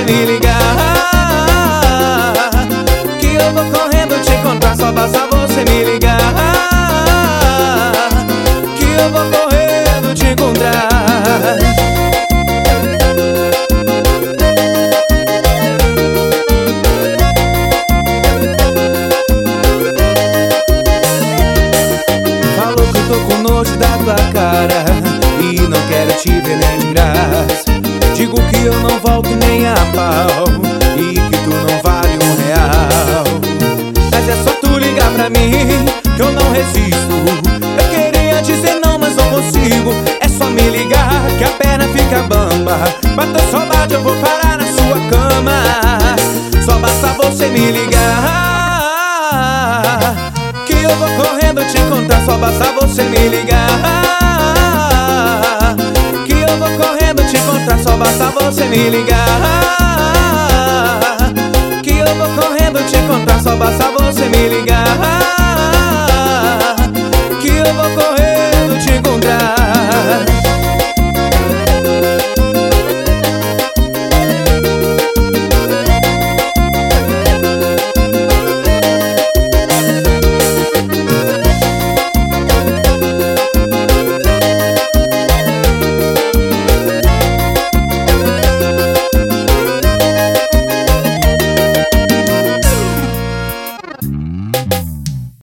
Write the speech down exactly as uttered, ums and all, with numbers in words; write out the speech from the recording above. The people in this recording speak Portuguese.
você me ligar, que eu vou correndo te encontrar. Só basta você me ligar, que eu vou correndo te encontrar. Falou que eu tô com nojo da tua cara e não quero te ver nem de graça. Digo que eu não volto nem a pau e que tu não vale um real. Mas é só tu ligar pra mim que eu não resisto. Eu queria dizer não, mas não consigo. É só me ligar que a perna fica bamba. Bateu saudade, eu vou parar na sua cama. Só basta você me ligar, que eu vou correndo te encontrar. Só basta você me ligar, que eu vou correndo te encontrar. Só basta você me ligar, que eu vou correndo te encontrar. Só basta você me ligar.